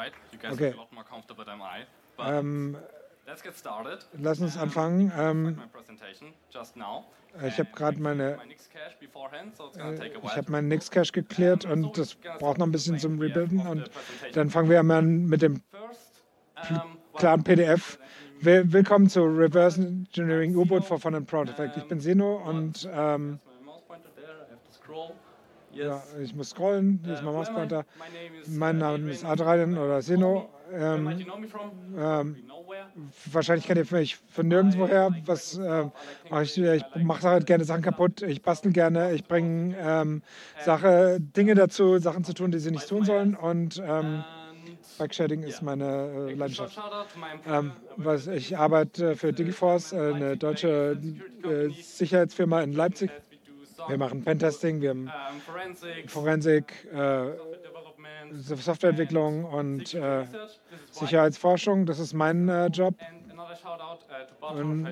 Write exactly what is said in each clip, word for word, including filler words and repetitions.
Okay. Ähm, lass uns anfangen. Ähm, ich habe gerade meine, äh, ich habe meinen Nixcache geklärt und das braucht noch ein bisschen zum Rebuilden. Und dann fangen wir mal an mit dem klaren P D F. Will, willkommen zu Reverse Engineering U-Boot for Fun and Proud Effect. Ich bin Seno und ähm, ja, ich muss scrollen. Hier ist mein Mauspointer. Mein Name ist Adrian oder Seno. Ähm, ähm, wahrscheinlich kennt ihr mich von nirgendwoher. Was, äh, ich ich mache halt gerne Sachen kaputt. Ich bastel gerne. Ich bringe ähm, Sache, Dinge dazu, Sachen zu tun, die sie nicht tun sollen. Und ähm, Bike-Shading ist meine äh, Leidenschaft. Ähm, was, ich arbeite für Digiforce, äh, eine deutsche äh, Sicherheitsfirma in Leipzig. Wir machen Pentesting, wir haben Forensik, äh, Softwareentwicklung und äh, Sicherheitsforschung. Das ist mein äh, Job. Und,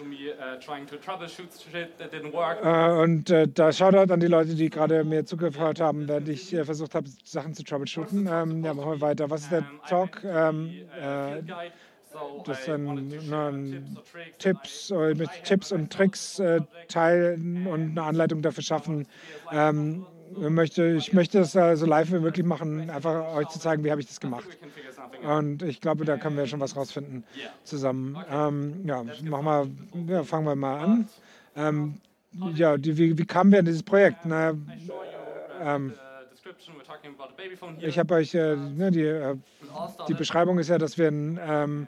äh, und äh, da Shoutout an die Leute, die gerade mir zugehört haben, während ich äh, versucht habe, Sachen zu troubleshooten. Ähm, ja, machen wir weiter. Was ist der Talk? Ähm, äh, das sind ein Tipps, äh, mit Tipps und Tricks äh, teilen und eine Anleitung dafür schaffen. Ähm, möchte, ich möchte das äh, so live wie möglich machen, einfach euch zu zeigen, wie habe ich das gemacht. Und ich glaube, da können wir schon was rausfinden zusammen. Ähm, ja, mach mal, ja, fangen wir mal an. Ähm, ja, die, wie, wie kamen wir in dieses Projekt? Na, ähm, ich habe euch, äh, ne, die, äh, die Beschreibung ist ja, dass wir ein ähm,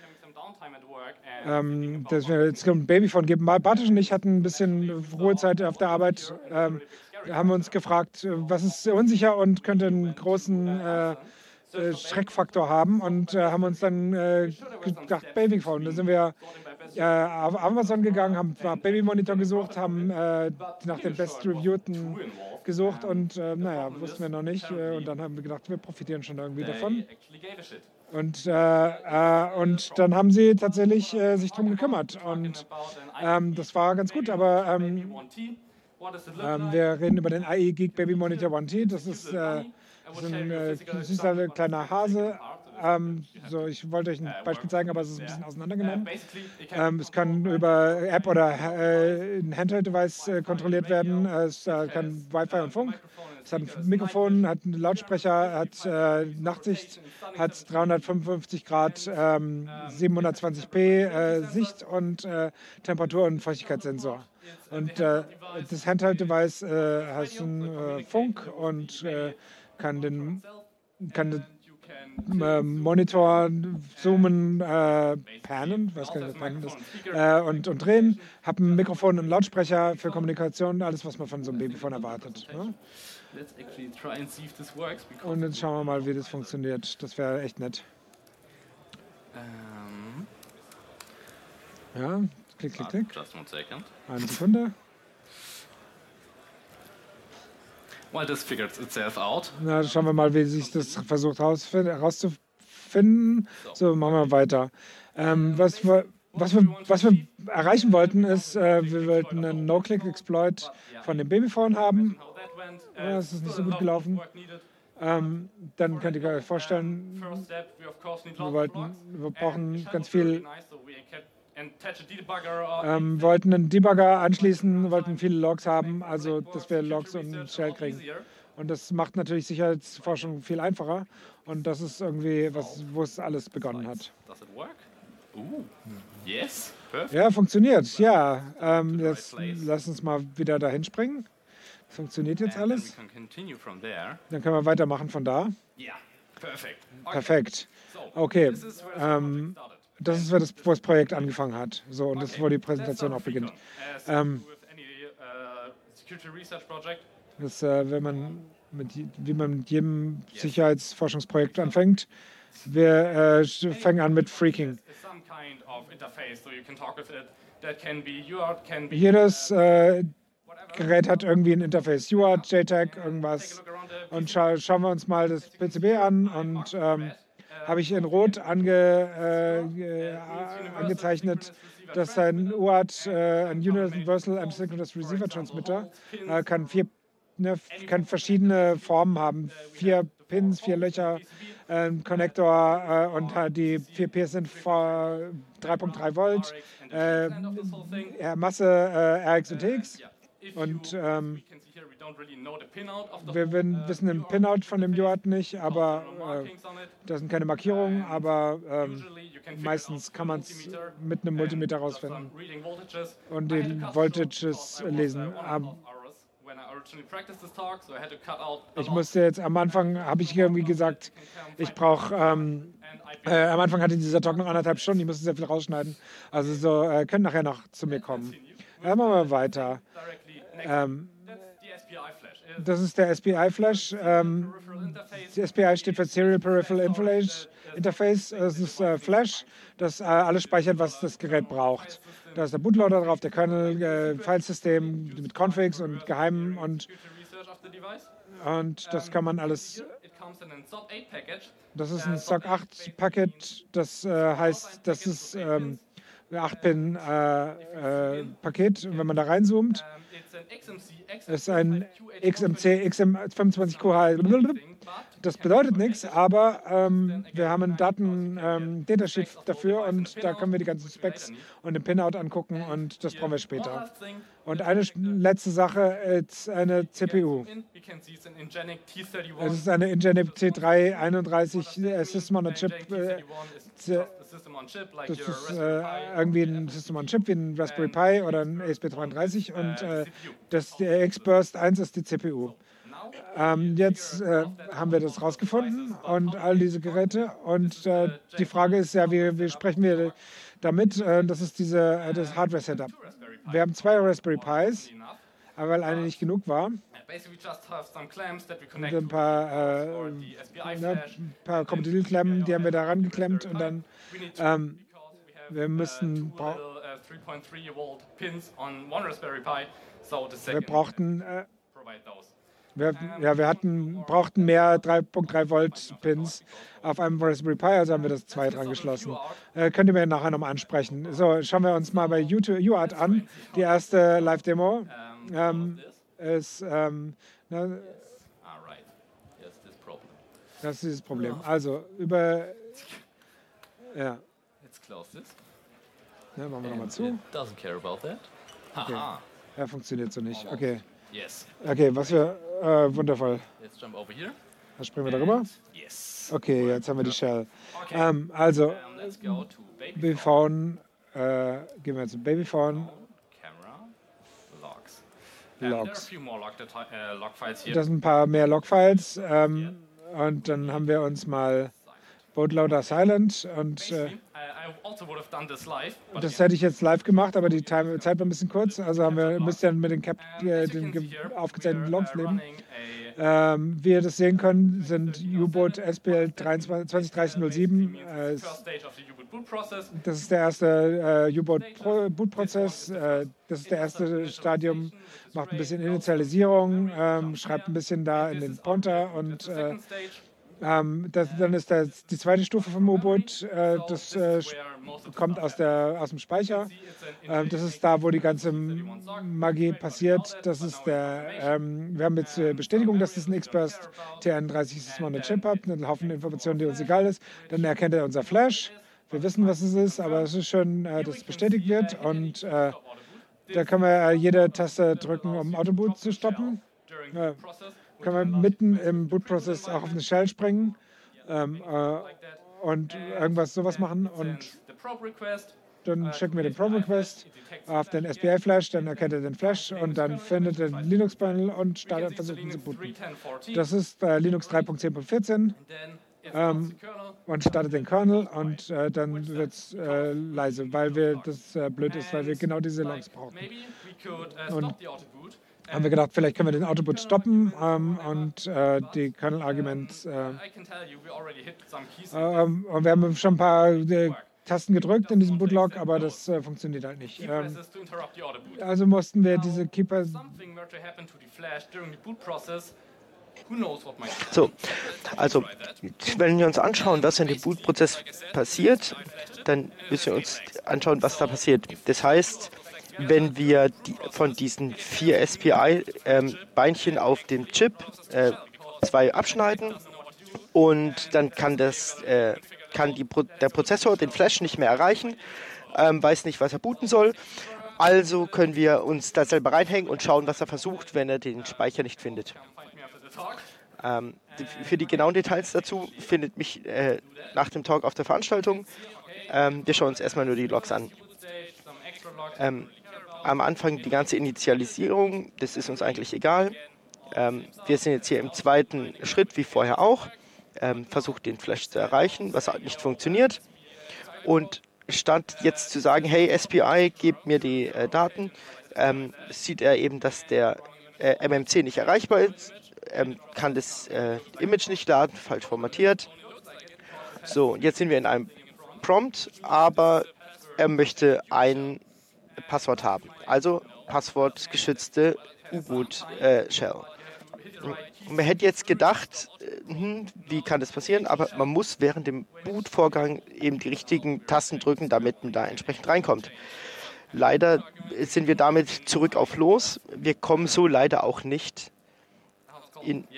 Ähm, dass wir jetzt ein Babyphone geben. Bartosz und ich hatten ein bisschen Ruhezeit auf der Arbeit. Ähm, haben wir uns gefragt, was ist unsicher und könnte einen großen äh, äh, Schreckfaktor haben und äh, haben uns dann äh, gedacht, Babyphone. Da sind wir äh, auf Amazon gegangen, haben nach Babymonitor gesucht, haben äh, nach den bestreviewten gesucht und äh, naja, wussten wir noch nicht. Äh, und dann haben wir gedacht, wir profitieren schon irgendwie davon. Und, äh, äh, und dann haben sie tatsächlich äh, sich darum gekümmert. Und ähm, das war ganz gut. Aber ähm, ähm, wir reden über den A I Geek Baby Monitor one T. Das ist, äh, das ist ein äh, süßer kleiner Hase. Ähm, so, ich wollte euch ein Beispiel zeigen, aber es ist ein bisschen auseinandergenommen. Ähm, es kann über App oder äh, ein Handheld-Device äh, kontrolliert werden. Es äh, kann Wi-Fi und Funk. Es hat ein Mikrofon, hat einen Lautsprecher, hat äh, Nachtsicht, hat dreihundertfünfundfünfzig Grad, ähm, siebenhundertzwanzig p äh, Sicht und äh, Temperatur- und Feuchtigkeitssensor. Und äh, das Handheld-Device äh, hat einen äh, Funk und äh, kann den, kann den äh, Monitor zoomen, äh, pannen, weiß gar nicht, was pannen ist, äh, und, und drehen. Habe ein Mikrofon und einen Lautsprecher für Kommunikation, alles, was man von so einem Babyphone erwartet. Ne? Und jetzt schauen wir mal, wie das funktioniert. Das wäre echt nett. Ja, klick, klick, klick. Eine Sekunde. Well, this figures itself out. Na, schauen wir mal, wie sich das versucht herauszufinden. So, machen wir weiter. Ähm, was, wir, was, wir, was wir erreichen wollten, ist, äh, wir wollten einen No-Click-Exploit von dem Babyphone haben. Ja, das ist nicht so gut gelaufen. Ähm, dann könnt ihr euch vorstellen, wir, wollten, wir brauchen ganz viel. Ähm, wollten einen Debugger anschließen, wollten viele Logs haben, also dass wir Logs und Shell kriegen. Und das macht natürlich Sicherheitsforschung viel einfacher. Und das ist irgendwie, was, wo es alles begonnen hat. Ja, funktioniert, ja. Ähm, jetzt lass uns mal wieder dahin springen. Das funktioniert jetzt alles. Dann können wir weitermachen von da. Perfekt. Okay. Ähm, Das ist, wo das, wo das Projekt angefangen hat. So, und das ist, wo die Präsentation auch beginnt. Ähm, das, äh, wenn man mit, wie man mit jedem Sicherheitsforschungsprojekt anfängt, wir äh, fangen an mit Freaking. Jedes äh, Gerät hat irgendwie ein Interface, U A R T, J TAG, irgendwas. Und scha schauen wir uns mal das P C B an und ähm, habe ich in Rot ange, äh, angezeichnet, dass ein U A R T, äh, ein Universal Asynchronous Receiver Transmitter, äh, kann, vier, ne, kann verschiedene Formen haben. Vier Pins, vier Löcher, ein Konnektor äh, und die vier P sind vor drei Komma drei Volt, äh, Masse äh, R X und T X. Und ähm, wir wissen den Pinout von dem U A R T nicht, aber äh, da sind keine Markierungen, aber ähm, meistens kann man es mit einem Multimeter rausfinden und den Voltages lesen. Aber ich musste jetzt am Anfang, habe ich irgendwie gesagt, ich brauche, ähm, äh, am Anfang hatte dieser Talk noch anderthalb Stunden, ich musste sehr viel rausschneiden. Also so, äh, können nachher noch zu mir kommen. Ja, machen wir weiter. Ähm, das ist der S P I-Flash. Ähm, die S P I steht für Serial Peripheral Interface. Das ist äh, Flash, das äh, alles speichert, was das Gerät braucht. Da ist der Bootloader drauf, der Kernel, äh, Filesystem mit Configs und Geheimen und, und das kann man alles. Das ist ein S O C acht Paket, das äh, heißt, das ist ähm, ein acht Pin äh, äh, Paket, wenn man da reinzoomt. Es ist ein X M C X M fünfundzwanzig Q H. Das bedeutet nichts, aber ähm, wir haben einen Daten ähm, Datasheet dafür und da können wir die ganzen Specs und den Pinout angucken und das brauchen wir später. Und eine letzte Sache ist eine C P U. Es ist eine Ingenic T drei einunddreißig äh, System on a Chip. Äh, das ist äh, irgendwie ein System on a Chip wie ein Raspberry Pi oder ein A S P zweiunddreißig und äh, das der X-Burst eins ist die C P U. Ähm, jetzt äh, haben wir das rausgefunden und all diese Geräte und äh, die Frage ist ja, wie, wie sprechen wir damit? Äh, das ist diese, äh, das Hardware-Setup. Wir haben zwei Raspberry Pis, aber weil eine nicht genug war, und ein paar, äh, ne, ein paar Kompatibilklemmen, die haben wir da rangeklemmt und dann ähm, wir müssen wir brauchten äh, Wir, ja, wir hatten, brauchten mehr drei Komma drei Volt Pins auf einem Raspberry Pi, also haben wir das zwei dran geschlossen. Äh, könnt ihr mir nachher nochmal ansprechen. So, schauen wir uns mal bei YouTube, U A R T an. Die erste Live-Demo ähm, ist, ähm, ne, das ist dieses Problem. Also, über, ja. Ja, machen wir nochmal zu. Okay. Ja, funktioniert so nicht. Okay. Okay, was für, äh, wundervoll. Dann springen wir darüber. Okay, jetzt haben wir die Shell. Ähm, also, Babyphone, äh, gehen wir zu Babyphone. Logs. Das sind ein paar mehr Logfiles. Ähm, und dann haben wir uns mal Bootloader Silent und äh, das hätte ich jetzt live gemacht, aber die Time, Zeit war ein bisschen kurz, also haben wir müsst ihr mit den, Cap, äh, den aufgezeichneten Logs leben. Ähm, wie ihr das sehen könnt, sind U-Boot S P L zwanzig dreißig null sieben. Äh, das ist der erste äh, U-Boot-Bootprozess. Äh, das ist der erste Stadium, macht ein bisschen Initialisierung, ähm, schreibt ein bisschen da in den Pointer und äh, Ähm, das, dann ist das die zweite Stufe vom U-Boot, äh, das äh, kommt aus, der, aus dem Speicher. Äh, das ist da, wo die ganze Magie passiert. Das ist der, ähm, wir haben jetzt äh, Bestätigung, dass das ein X-Burst T einunddreißig System on a Chip hat, einen Haufen Informationen, die uns egal ist. Dann erkennt er unser Flash. Wir wissen, was es ist, aber es ist schön, äh, dass es bestätigt wird. Und äh, da können wir äh, jede Taste drücken, um Autoboot zu stoppen. Äh, können wir mitten im Bootprozess auch auf eine Shell springen ähm, äh, und irgendwas sowas machen und dann schicken wir den Probe-Request auf den S P I-Flash, dann erkennt er den Flash und dann findet er den Linux-Panel und startet, versucht ihn zu booten. Das ist äh, Linux drei Punkt zehn Punkt vierzehn ähm, und startet den Kernel und äh, dann wird es äh, leise, weil wir das äh, blöd ist, weil wir genau diese Logs brauchen. Und haben wir gedacht, vielleicht können wir den Autoboot stoppen ähm, und äh, die Kernel-Arguments. Äh, äh, und wir haben schon ein paar äh, Tasten gedrückt in diesem Bootlog, aber das äh, funktioniert halt nicht. Ähm, also mussten wir diese Keeper. So, also wenn wir uns anschauen, was in dem Bootprozess passiert, dann müssen wir uns anschauen, was da passiert. Das heißt, wenn wir die, von diesen vier S P I-Beinchen ähm, auf dem Chip äh, zwei abschneiden und dann kann, das, äh, kann die Pro der Prozessor den Flash nicht mehr erreichen, ähm, weiß nicht, was er booten soll. Also können wir uns da selber reinhängen und schauen, was er versucht, wenn er den Speicher nicht findet. Ähm, für die genauen Details dazu findet mich äh, nach dem Talk auf der Veranstaltung. Ähm, wir schauen uns erstmal nur die Logs an. Ähm, am Anfang die ganze Initialisierung, das ist uns eigentlich egal. Ähm, wir sind jetzt hier im zweiten Schritt, wie vorher auch. Ähm, versucht den Flash zu erreichen, was nicht funktioniert. Und statt jetzt zu sagen, hey S P I, gebt mir die äh, Daten, ähm, sieht er eben, dass der äh, M M C nicht erreichbar ist, ähm, kann das äh, Image nicht laden, falsch formatiert. So, und jetzt sind wir in einem Prompt, aber er möchte ein Passwort haben, also passwortgeschützte U-Boot-Shell. Äh, man hätte jetzt gedacht, äh, hm, wie kann das passieren, aber man muss während dem Bootvorgang eben die richtigen Tasten drücken, damit man da entsprechend reinkommt. Leider sind wir damit zurück auf Los. Wir kommen so leider auch nicht in,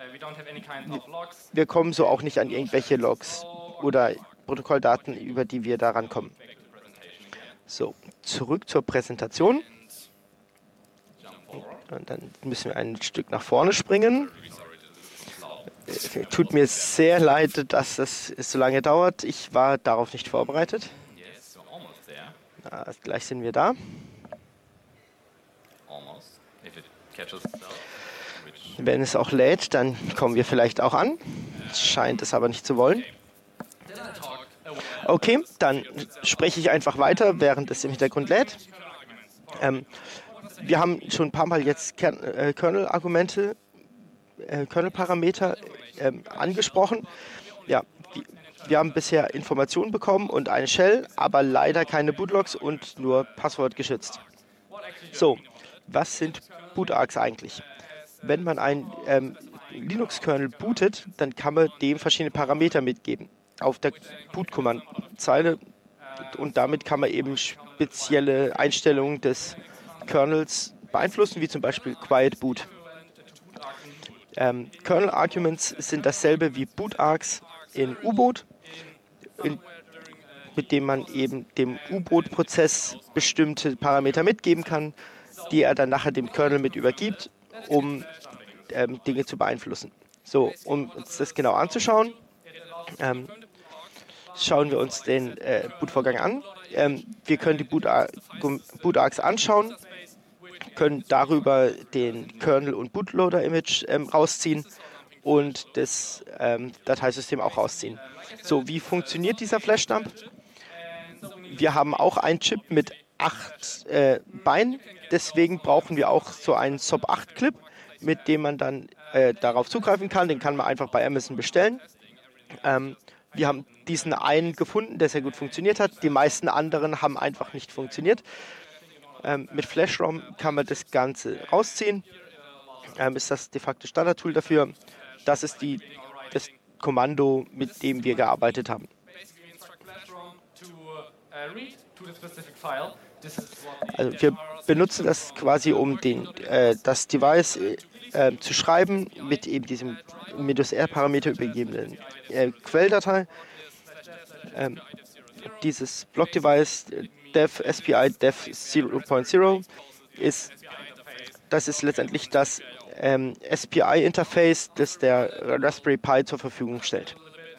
wir kommen so auch nicht an irgendwelche Logs oder Protokolldaten, über die wir da rankommen. So, zurück zur Präsentation. Und dann müssen wir ein Stück nach vorne springen. Tut mir sehr leid, dass es so lange dauert. Ich war darauf nicht vorbereitet. Na, gleich sind wir da. Wenn es auch lädt, dann kommen wir vielleicht auch an. Scheint es aber nicht zu wollen. Okay, dann spreche ich einfach weiter, während es im Hintergrund lädt. Ähm, wir haben schon ein paar Mal jetzt Kern, äh, Kernel-Argumente, äh, Kernel-Parameter äh, angesprochen. Ja, wir, wir haben bisher Informationen bekommen und eine Shell, aber leider keine Bootlogs und nur passwortgeschützt. So, was sind Bootargs eigentlich? Wenn man einen ähm, Linux-Kernel bootet, dann kann man dem verschiedene Parameter mitgeben auf der Boot-Command-Zeile und damit kann man eben spezielle Einstellungen des Kernels beeinflussen, wie zum Beispiel Quiet Boot. Ähm, Kernel-Arguments sind dasselbe wie Bootargs in U-Boot, mit dem man eben dem U-Boot-Prozess bestimmte Parameter mitgeben kann, die er dann nachher dem Kernel mit übergibt, um ähm, Dinge zu beeinflussen. So, um uns das genau anzuschauen, ähm, schauen wir uns den äh, Bootvorgang an. Ähm, wir können die Bootargs anschauen, können darüber den Kernel- und Bootloader-Image ähm, rausziehen und das ähm, Dateisystem auch rausziehen. So, wie funktioniert dieser Flash-Dump? Wir haben auch einen Chip mit acht äh, Beinen, deswegen brauchen wir auch so einen S O P acht Clip, mit dem man dann äh, darauf zugreifen kann. Den kann man einfach bei Amazon bestellen. Ähm, wir haben diesen einen gefunden, der sehr gut funktioniert hat. Die meisten anderen haben einfach nicht funktioniert. Ähm, mit FlashROM kann man das Ganze rausziehen. Ähm, ist das de facto Standard-Tool dafür. Das ist die, das Kommando, mit dem wir gearbeitet haben. Also wir benutzen das quasi, um den, äh, das Device äh, zu schreiben mit eben diesem Windows R-Parameter übergebenen äh, Quelldatei. Ähm, dieses Block-Device dev S P I dev null Punkt null ist, das ist letztendlich das ähm, S P I-Interface, das der Raspberry Pi zur Verfügung stellt.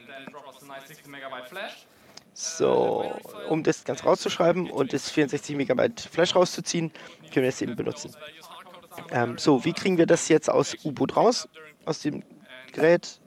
So, um das ganz rauszuschreiben und das vierundsechzig Megabyte Flash rauszuziehen, können wir es eben benutzen. Ähm, so, wie kriegen wir das jetzt aus U-Boot raus, aus dem Gerät?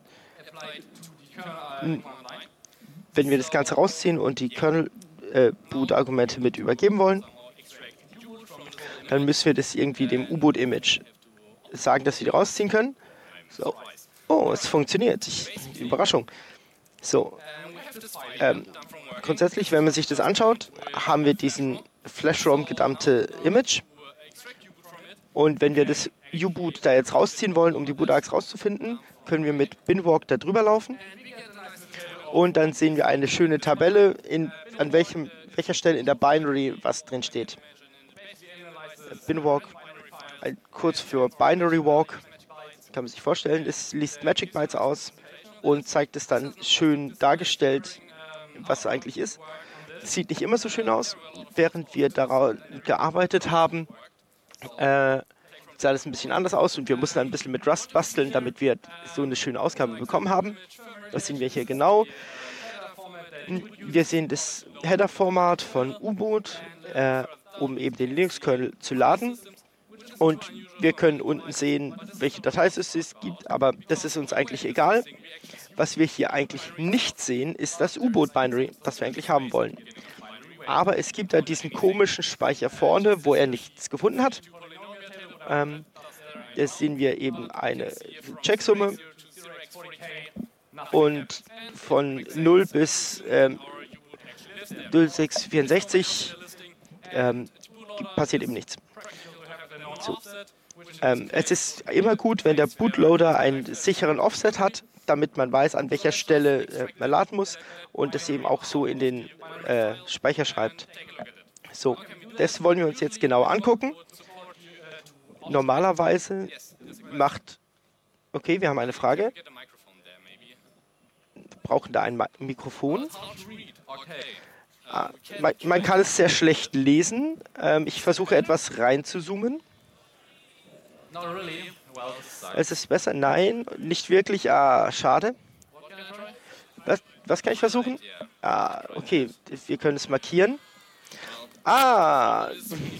Wenn wir das Ganze rausziehen und die Kernel-Boot-Argumente mit übergeben wollen, dann müssen wir das irgendwie dem U-Boot-Image sagen, dass wir die rausziehen können. So. Oh, es funktioniert. Ich, Überraschung. So. Ähm, grundsätzlich, wenn man sich das anschaut, haben wir diesen FlashROM gedumpte Image. Und wenn wir das U-Boot da jetzt rausziehen wollen, um die Bootargs rauszufinden, können wir mit Binwalk da drüber laufen. Und dann sehen wir eine schöne Tabelle, in, an welchem, welcher Stelle in der Binary was drin steht. Binwalk, kurz für Binary Walk, kann man sich vorstellen, es liest Magic Bytes aus und zeigt es dann schön dargestellt, was es eigentlich ist. Sieht nicht immer so schön aus. Während wir daran gearbeitet haben, äh, sah das ein bisschen anders aus und wir mussten ein bisschen mit Rust basteln, damit wir so eine schöne Ausgabe bekommen haben. Das sehen wir hier genau. Wir sehen das Header-Format von U-Boot, äh, um eben den Linux-Kernel zu laden. Und wir können unten sehen, welche Dateisysteme es gibt, aber das ist uns eigentlich egal. Was wir hier eigentlich nicht sehen, ist das U-Boot-Binary, das wir eigentlich haben wollen. Aber es gibt da diesen komischen Speicher vorne, wo er nichts gefunden hat. Ähm, jetzt sehen wir eben eine Checksumme und von null bis ähm, null sechs vierundsechzig ähm, passiert eben nichts. So. Ähm, es ist immer gut, wenn der Bootloader einen sicheren Offset hat, damit man weiß, an welcher Stelle äh, man laden muss und es eben auch so in den äh, Speicher schreibt. So, das wollen wir uns jetzt genau angucken. Normalerweise macht... Okay, wir haben eine Frage. Wir brauchen da ein Ma- Mikrofon. Ah, man, man kann es sehr schlecht lesen. Ähm, ich versuche etwas reinzuzoomen. Es ist besser? Nein, nicht wirklich. Ah, schade. Was, was kann ich versuchen? Ah, okay, wir können es markieren. Ah,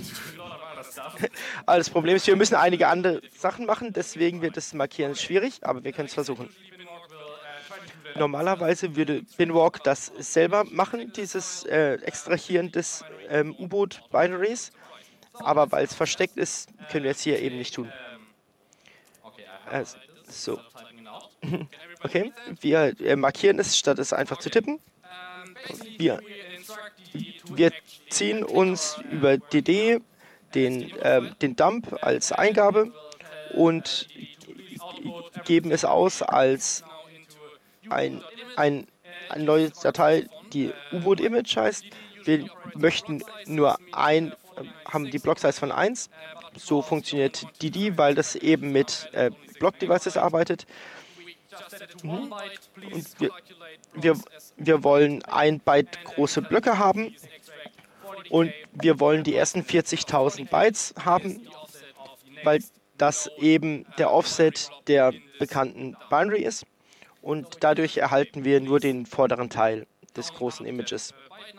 aber das Problem ist, wir müssen einige andere Sachen machen, deswegen wird das Markieren schwierig, aber wir können es versuchen. Normalerweise würde Binwalk das selber machen, dieses äh, Extrahieren des ähm, U-Boot-Binaries, aber weil es versteckt ist, können wir es hier eben nicht tun. Äh, so. Okay, wir äh, markieren es, statt es einfach zu tippen. Wir, wir ziehen uns über D D den, äh, den Dump als Eingabe und geben es aus als ein, ein, eine neue Datei, die U-Boot-Image heißt. Wir möchten nur ein, haben die Block-Size von eins. So funktioniert D D, weil das eben mit äh, Block-Devices arbeitet. Mhm. Und wir, wir, wir wollen ein Byte große Blöcke haben und wir wollen die ersten vierzigtausend Bytes haben, weil das eben der Offset der bekannten Binary ist und dadurch erhalten wir nur den vorderen Teil des großen Images.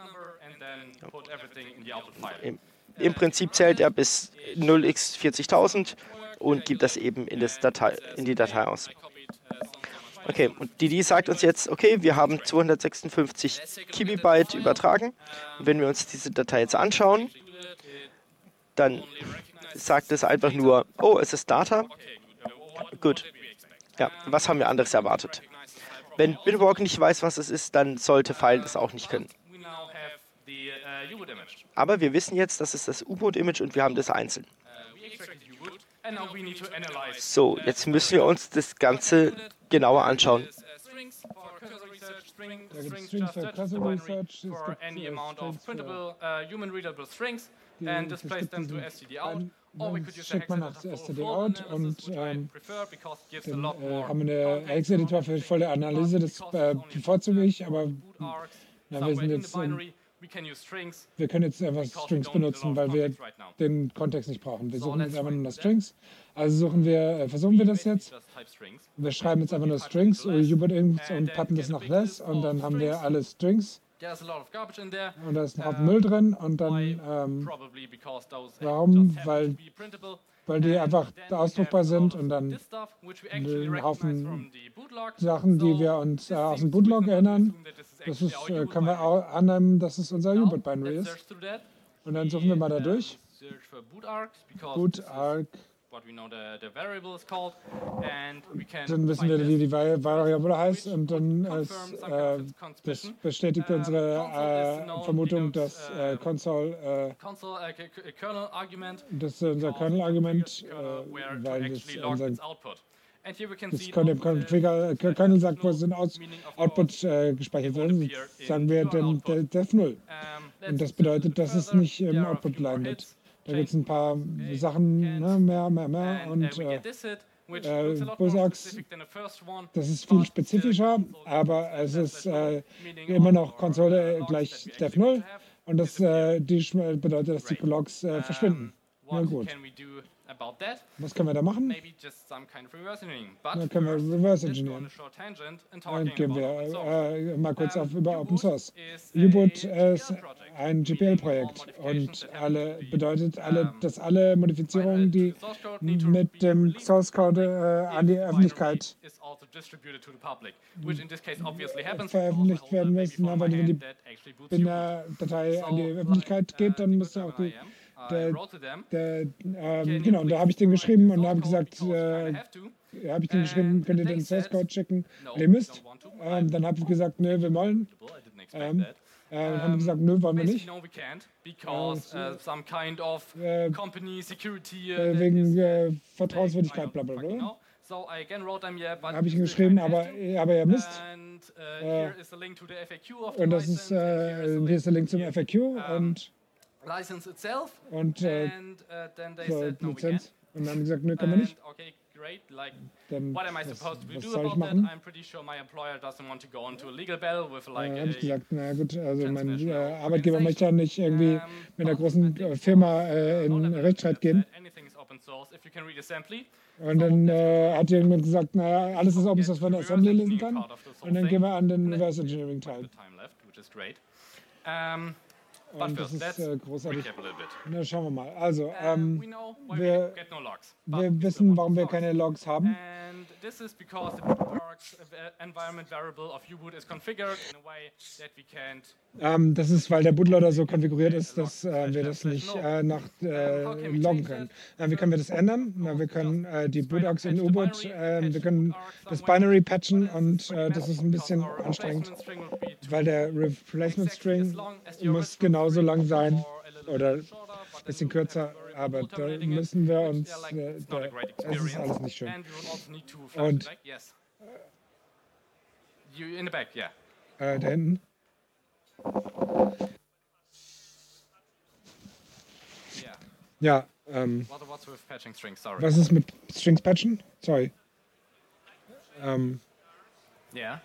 Im, im Prinzip zählt er bis null mal vierzigtausend und gibt das eben in, das Datei, in die Datei aus. Okay, und D D sagt uns jetzt, okay, wir haben zweihundertsechsundfünfzig Kibibyte übertragen. Und wenn wir uns diese Datei jetzt anschauen, dann sagt es einfach nur, oh, es ist Data. Gut. Ja, was haben wir anderes erwartet? Wenn Binwalk nicht weiß, was es ist, dann sollte File das auch nicht können. Aber wir wissen jetzt, das ist das U-Boot-Image und wir haben das einzeln. So, jetzt müssen wir uns das Ganze genauer anschauen. Da gibt es Strings für Cursor Research, es gibt for any amount of printable, uh, human-readable strings and displays them to S T D out. Or we could use schickt man nach Hex S T editor D for out full und analysis, which I ähm, prefer because it gives a dann lot äh, more haben wir einen context. Hex-Editor für volle Analyse, das äh, bevorzuge ich, aber ja, wir, sind jetzt, ähm, wir können jetzt einfach Strings benutzen, weil wir den Kontext nicht brauchen. Wir suchen jetzt einfach nur nach Strings. Also suchen wir, äh, versuchen wir das jetzt. Wir schreiben jetzt einfach nur Strings, U-Boot-Int und pappen das nach less und dann haben wir alle Strings. Und da ist ein Haufen Müll drin und dann, ähm, warum? Weil, weil die einfach ausdruckbar sind und dann ein Haufen Sachen, die wir uns äh, aus dem Bootlog erinnern. Das ist, äh, können wir auch annehmen, dass es unser U-Boot-Binary ist. Und dann suchen wir mal da durch. Bootarg. Dann wissen wir, wie die Variable heißt und dann ist, äh, das bestätigt unsere äh, Vermutung, dass äh, Console, äh, das ist unser Kernel-Argument, äh, weil das unser das Kernel, Configure, Kernel sagt, wo es in Aus, Output äh, gespeichert wird, sagen wir den Def null. Und das bedeutet, dass es nicht im Output landet. Da gibt es ein paar Sachen, ne, mehr, mehr, mehr und äh, äh, BusAux, das ist viel spezifischer, aber es ist äh, immer noch Konsole gleich Dev null und das äh, die bedeutet, dass die Prologs äh, verschwinden. Na gut. Was können wir da machen? Dann können wir Reverse Engineering. Dann gehen wir äh, mal kurz auf über Open Source. U-Boot ist ein G P L-Projekt und alle bedeutet, alle, dass alle Modifizierungen, die mit dem Source Code äh, an die Öffentlichkeit veröffentlicht werden müssen, aber wenn die Binär-Datei an die Öffentlichkeit geht, dann müsste auch die Der, der, ähm, genau, und da habe ich den geschrieben und da habe ich gesagt, äh, habe ich den geschrieben, könnt ihr den Source Code checken, wenn ihr müsst. Ähm, dann habe ich gesagt, nö, wir wollen. Ähm, äh, und haben gesagt, nö, wollen wir nicht. Äh, äh, wegen äh, Vertrauenswürdigkeit, bla bla bla. Habe ich ihn geschrieben, aber, aber ihr müsst. Äh, und das ist, äh, hier ist der Link zum F A Q und license itself und äh, and uh, then they so, said no we Lizenz. can't. Und dann haben sie gesagt, nö, können wir nicht. And, okay, great. Like, Dann, what am I was, supposed to was do soll ich about that? machen? I'm pretty sure my employer doesn't want to go onto a legal battle with like Äh, habe ich a gesagt, na gut, also mein äh, transnational Arbeitgeber möchte ja nicht irgendwie um, mit einer but großen I äh, think Firma for äh, in all Rechtsstreit gehen. that anything is open source if you can read assembly. Und dann äh, hat jemand gesagt, naja, alles ist open source, wenn er Assembly lesen kann. Und dann gehen wir an den Reverse Engineering Teil. Um, Und das ist äh, großartig. recap a little bit. Na, schauen wir mal. Also, Um, ähm, we know why we wir, get no logs. wir but wissen, warum wir keine Logs haben. And this is because the bootlogs environment variable of U-Boot is configured in a way that we can't. Ähm, das ist, weil der Bootloader so konfiguriert ist, dass äh, wir das nicht äh, nach äh, loggen können. Äh, wie können wir das ändern? Na, wir können äh, die Bootlogs in U-Boot, äh, wir können das Binary patchen und äh, das ist ein bisschen anstrengend, weil der Replacement String muss genauso lang sein oder ein bisschen kürzer, aber da müssen wir uns, äh, da, es ist alles nicht schön. Und You in the back, yeah. äh, da hinten. Yeah. Ja, ähm, What, what's with patching strings? Sorry. was ist mit Strings patchen? Sorry. Ähm, Yeah.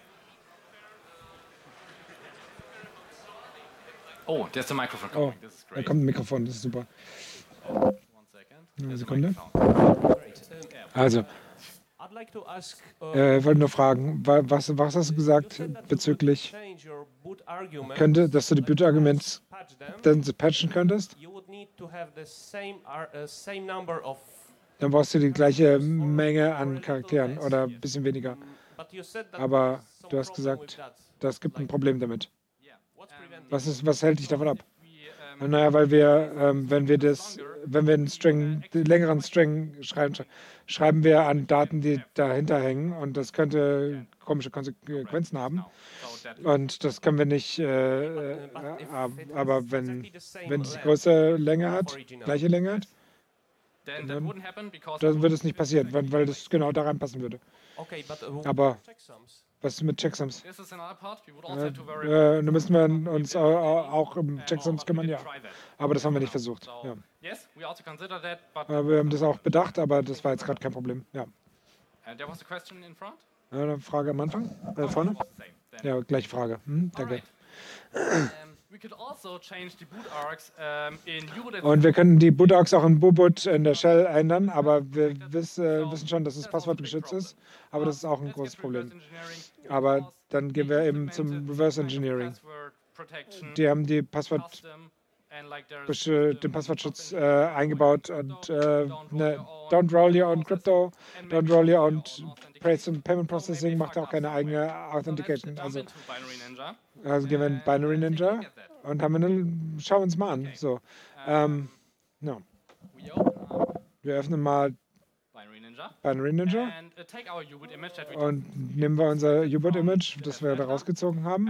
Oh, there's a microphone oh, coming. This is da great. kommt ein Mikrofon, das ist super. One second. Eine There's a Sekunde. microphone. Also, I'd like to ask, uh, äh, ich wollte nur fragen, wa- was, was hast du you gesagt said that you bezüglich, could change your boot arguments, könnte, dass du die Boot-Arguments patch them, dann so patchen könntest? you would need to have the same, ar- uh, same number of. Dann brauchst du die gleiche Menge an Charakteren oder ein bisschen weniger. But you said that Aber there's some du hast problem gesagt, with that. das gibt ein Problem damit. Yeah. What's preventing? Was, ist, was hält dich davon ab? We, um, Naja, weil wir, ähm, wenn wir das, wenn wir einen String, den längeren String schreiben, schreiben wir an Daten, die dahinter hängen und das könnte komische Konsequenzen haben. so that Und das können wir nicht, äh, äh, But if ab- it has aber wenn, exactly the same wenn es length größere Länge hat, original, gleiche Länge hat, then that wouldn't happen because dann würde es nicht passieren, weil, weil das genau da reinpassen würde. Okay, but uh, Aber checksums. was ist mit Checksums? this is another part. We would also Äh, have to verify. äh, da müssen wir uns au- au- auch um Checksums kümmern, ja. Try that. Aber das haben wir nicht versucht. So, Ja. yes, we also consider that, but Äh, wir haben das auch bedacht, aber das war jetzt gerade kein Problem. Ja. uh, there was a question in front. Äh, Eine Frage am Anfang? Äh, vorne? It was the same. Then. Ja, gleiche Frage. Hm, danke. Alright. Um, we could also change the boot arcs um, in U-Boot. Und wir können die Bootargs auch in Boot in der Shell ändern, aber wir wiss, äh, wissen schon, dass es passwortgeschützt ist. Aber das ist auch ein großes Problem. Aber dann gehen wir eben zum Reverse Engineering. Die haben die Passwort, den Passwortschutz äh, eingebaut und äh, ne, Don't Roll Your Own Crypto, Don't Roll Your Own Price and Payment Processing macht auch keine eigene Authentication. Also, also gehen wir in Binary Ninja und haben eine, schauen wir uns mal an. So, ähm, no. Wir öffnen mal Binary Ninja und nehmen wir unser U-Boot-Image, das wir da rausgezogen haben.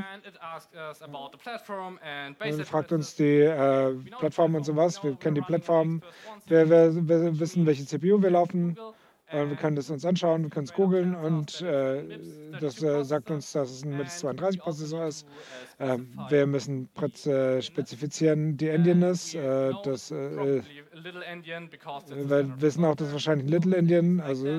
Und fragt uns die äh, Plattform und sowas. Wir kennen die Plattform, wir, wir, wir wissen, welche C P U wir laufen. Und wir können das uns anschauen, wir können es googeln und äh, das äh, sagt uns, dass es ein MIPS zweiunddreißig Prozessor ist. Äh, wir müssen äh, spezifizieren die Endianness. Äh, das, äh, wir wissen auch, dass es wahrscheinlich Little Endian, also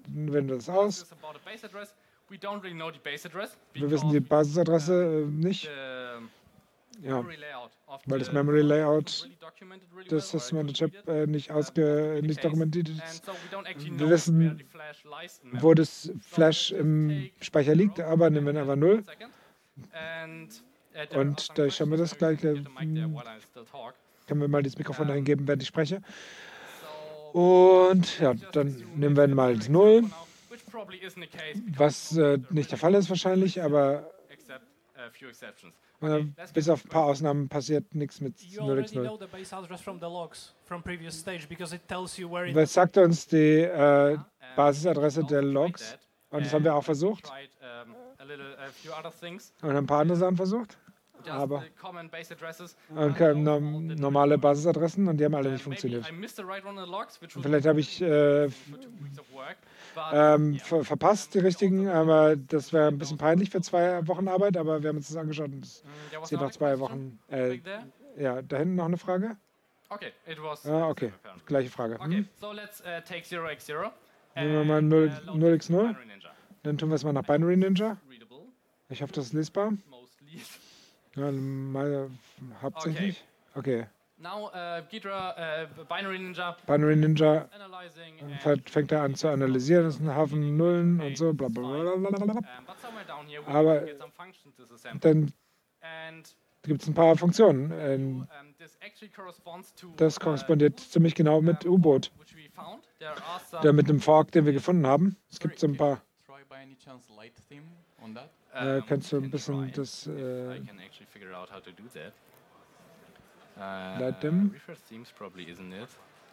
wählen wir das aus. This about a base address. We don't really know the base address Wir wissen die Basisadresse äh, nicht, the ja, memory layout of weil the das Memory Layout really documented really des well, or System on the it could Chip be it. äh, nicht, ausge, nicht dokumentiert And ist, so we don't actually Wir know wissen, where the flash lies in wo memory. das Flash im Speicher liegt, aber nehmen wir einfach null. And, uh, there Und are some da schauen wir das questions, gleich. so you can get the äh, mic there while I still talk. Können wir mal das Mikrofon dahin geben, während ich spreche. So, Und ja, just dann assume nehmen that wir mal it's null, for now, which probably isn't the case because was äh, nicht der Fall ist wahrscheinlich, aber except a few exceptions. äh, Okay, let's bis get auf ein paar Ausnahmen passiert nichts mit You null x already null. know the base address from the logs from previous stage because it tells you where it Was sagt uns die äh, Um, Basisadresse we der also tried Logs? that Und das haben wir auch and versucht tried, um, a little, a few other things, und ein paar andere Sachen versucht. just Aber the common base addresses. und keine norm- normale Basisadressen und die haben alle nicht Uh, maybe funktioniert. I missed the right one on the logs, which Und was vielleicht habe ich äh, for two weeks of work, but ähm, yeah. ver verpasst die richtigen, aber das wäre ein bisschen peinlich für zwei Wochen Arbeit, aber wir haben uns das angeschaut und es Mm, there was sind noch another zwei question Wochen. Äh, back there. ja, da hinten noch eine Frage? Okay, it was. Ah, okay, apparently. gleiche Frage. Okay, Hm? so let's uh, take zero x zero. Nehmen wir mal and, null- uh, load null it x to null. Binary Ninja. Dann tun wir es mal nach Binary Ninja. Readable, Ich hoffe, das ist lesbar. mostly. Ja, mal, hauptsächlich. Okay, Now, uh, Ghidra, uh, Binary Ninja, Binary Ninja analyzing. Dann and, fängt- fängt er an zu analysieren, das ist ein Haufen Nullen und so, bla bla bla bla bla bla. um, but somewhere down here we Aber can get some functions disassembled. dann And gibt es ein paar Funktionen. Ähm, um, this actually corresponds to Das uh, korrespondiert ziemlich genau mit um, U-Boot, which we found. There are some, der mit dem Fork, den wir gefunden haben. Es gibt so ein paar. Try by any chance light theme on that? Äh, um, kannst du we ein can bisschen try das if äh, I can actually figure out how to do that. Uh, Light dim? Refresh themes probably isn't it.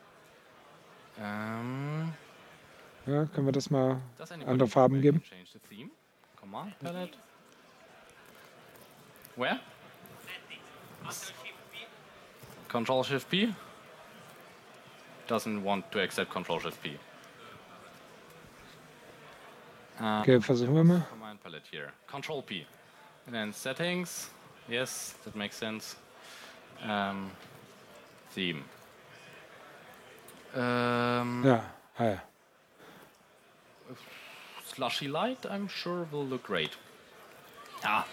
Um, ja, können wir das mal does anybody andere know Farben where you geben? can change the theme? Command palette. Where? Control Shift P. Doesn't want to accept Control Shift P. Uh, Okay, versuchen wir mal. Command palette here. Control P. And then settings. Yes, that makes sense. Um, theme. Um, Ja, ah, ja. Slushy light, I'm sure will look great. Ah,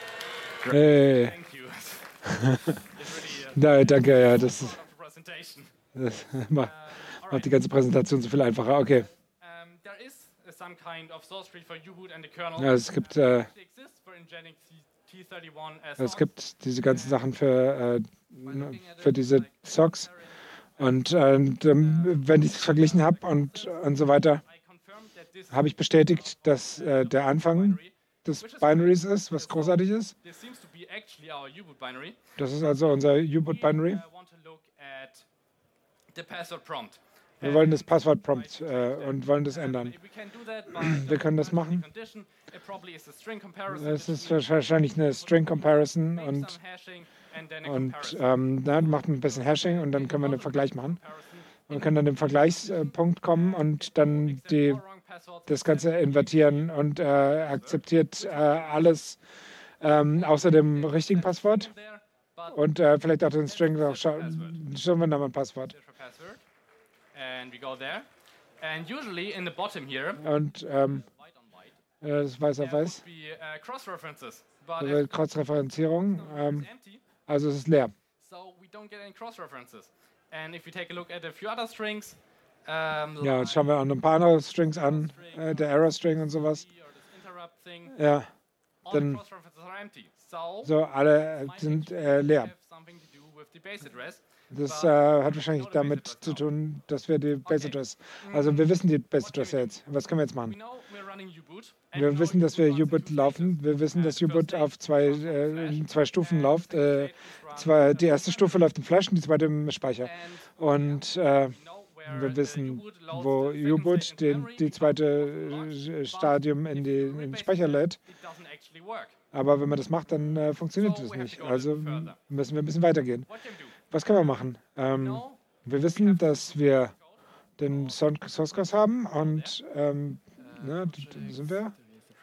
Hey, thank you. It's really uh, da, danke, ja, das, ist- part of the presentation. das macht, Uh, macht die ganze Präsentation so viel einfacher. Okay, Um, there is uh, some kind of source tree for U-Boot and the kernel. ja, es gibt, äh, It exists for Nginx T thirty-one as es well. gibt diese ganzen Sachen für, äh, für diese Socks. Und, äh, und ähm, wenn ich es verglichen habe und, und so weiter, I confirmed that this habe ich bestätigt, dass äh, der Anfang binary, des Binaries ist, was großartig ist. this seems to be actually our U-Boot binary. Das ist also unser U-Boot Binary. We uh, want to look at the password prompt. Wir wollen das Passwort-Prompt äh, und wollen das ändern. We can do that by Wir können das machen. condition. It probably is a string comparison. Es ist wahrscheinlich eine String Comparison Make und, some hashing and then a und comparison. ähm, dann macht ein bisschen Hashing und dann können wir einen Vergleich machen. Wir können dann den Vergleichspunkt kommen und dann die, das Ganze invertieren und äh, akzeptiert äh, alles ähm, außer dem richtigen Passwort und äh, vielleicht auch den String. Scha schauen wir nochmal ein Passwort. password. And we go there. And usually in the bottom here, Und ähm, white on white, äh, das weiß auf there weiß. would be uh, cross-references. But Also as Kreuzreferenzierung. Ähm, it's empty, also es ist leer. so we don't get any cross-references. And if we take a look at a few other strings, um, Ja, like jetzt schauen wir auch noch ein paar andere Strings an, äh, der Error-String und sowas. or this interrupt thing, Ja, all Dann- the cross-references are empty. So, so alle äh, might sind actually äh, leer. have something to do with the base address. Das äh, hat wahrscheinlich damit zu tun, dass wir die Base Address, also wir wissen die Base Address ja jetzt. Was können wir jetzt We machen? know we're running U-Boot. and we Wir know wissen, dass wir runs in U-Boot two laufen. phases. Wir wissen, dass Uh, the first U-Boot stage auf zwei, runs on äh, Flash, in zwei Stufen and läuft. the second Äh, stage runs zwei, on die erste Flash. Stufe läuft im Flash und die zweite im Speicher. And Und äh, we know where wir the wissen, U-Boot loads wo the second U-Boot stage into den, memory, die it zweite launches, äh, but Stadium in, if die, you in den rebase Speicher it, lädt. it doesn't actually work. Aber wenn man das macht, dann äh, funktioniert So das we have nicht. to go a Also little further. müssen wir ein bisschen weitergehen. What can we do? Was können wir machen? Ähm, No, wir wissen, dass wir den Son- Source Code haben und ähm, ne, d- d- sind wir.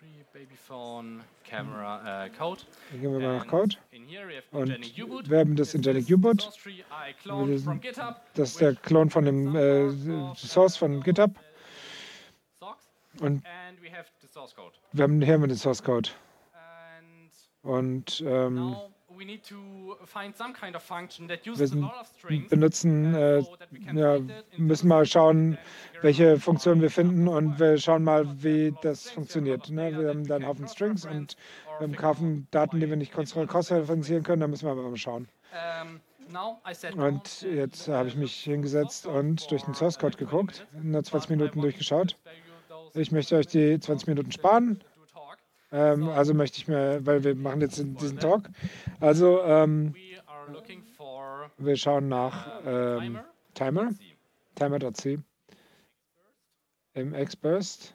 Babyphone, Camera, uh, Code. Dann gehen wir mal nach And Code. in here we have Und Nginx U-Boot. wir haben das This Nginx is the U-Boot. source tree I cloned Wir- from GitHub, Das ist der which Klon von dem äh, Source von GitHub. socks. Und and we have the source code. wir haben hier haben wir den Source Code. And Und ähm, now we need to find some kind of function that wir uses a sind, lot of strings. benutzen, äh, so that we can ja, find it in müssen some mal system schauen, and figure welche out Funktionen wir how finden it und works. wir schauen mal, Because we wie have a lot of das strings, we have a lot funktioniert. of Ne? data Wir that haben we da einen can Haufen Strings cross-reference und or wir haben einen figure out Haufen Daten, die wir why nicht it works. cross-referenzieren können. Da müssen wir aber mal schauen. Um, now I sat down Und and, jetzt uh, habe ich mich hingesetzt und durch den Source Code geguckt, nur zwanzig but I Minuten want durchgeschaut. to spare you those Ich möchte euch die zwanzig Minuten sparen. to talk. Ähm, also möchte ich mir, weil wir machen jetzt diesen Talk. Also ähm, We are looking for wir schauen nach ähm, Timer, timer.c im Xburst.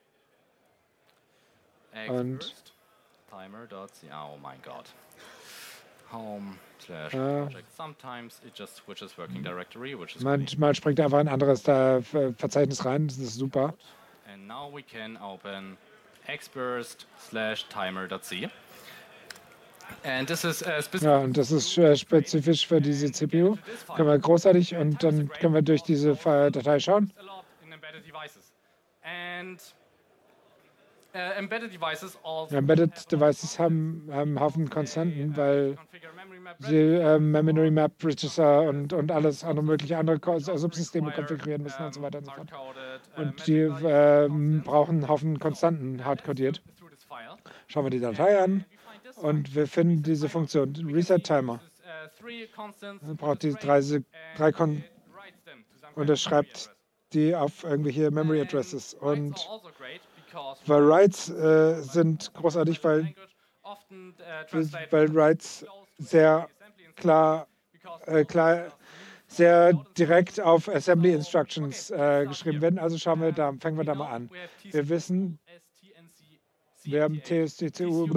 Und- Xburst, timer.c. Oh mein Gott. Home slash Äh. project. Sometimes it just switches working directory, which is great. Manchmal springt einfach ein anderes da Ver- Verzeichnis rein, das ist super. And now we can open xburst slash timer.c. And this is uh, specific. Ja, und das ist äh, spezifisch für diese C P U. Können wir großartig und dann können wir durch diese Fi- Datei schauen. A lot in embedded devices. And uh, embedded devices also Embedded Devices haben, haben einen Haufen Konstanten, weil configure memory map sie äh, Memory Map Register und, und alles andere mögliche andere Ko- Subsysteme konfigurieren müssen und so weiter und so fort. Und die ähm, brauchen einen Haufen Konstanten hardcodiert. Schauen wir die Datei an und wir finden diese Funktion Reset Timer. Man braucht die drei, Se- drei Kon und er schreibt die auf irgendwelche Memory Addresses. Und weil Writes äh, sind großartig, weil, weil Writes sehr klar, äh, klar sehr direkt auf Assembly Instructions äh, geschrieben werden. Also schauen wir da, fangen wir da mal an. Wir wissen, wir haben T S C C U,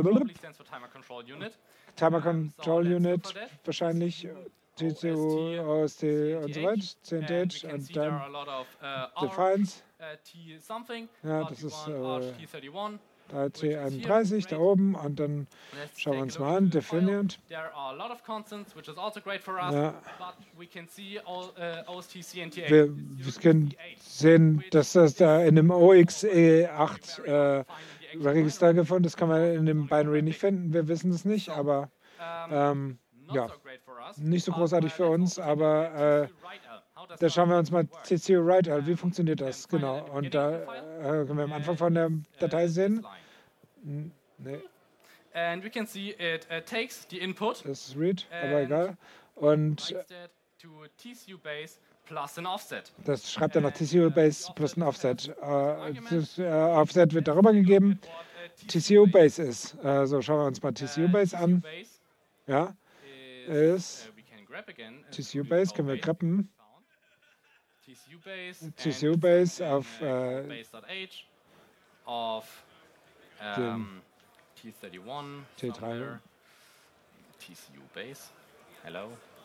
Timer Control Unit wahrscheinlich, T C U, O S T und so weiter, C N T H und dann Defines. Ja, das ist äh, da T einunddreißig da oben und dann schauen wir uns mal an, Definient. There are a lot of constants, which is also great for us, Ja. but we can see all, uh, O S T C N T A. Wir, wir können sehen, dass das da in dem O X E acht äh, Register gefunden ist. Das kann man in dem Binary nicht finden. Wir wissen es nicht, aber ähm, ja, nicht so großartig für uns, aber äh, da schauen wir uns mal T C U Write, wie funktioniert das genau. Und da äh, können wir am Anfang von der Datei sehen. N- Nee, And we can see it uh, takes the input, das ist Read, aber And- egal. Und writes that to a T C U base plus an offset. das schreibt dann noch T C U Base plus ein Offset. Äh, das äh, Offset wird darüber gegeben. T C U Base ist. Äh, so schauen wir uns mal T C U Base an. Ja, ist uh, we can grab again, uh, T C U the Base können wir base grappen. found. T C U base, T C U and Base something, auf uh, äh, base.h of um, T thirty-one, T drei. somewhere. T C U base. Hello.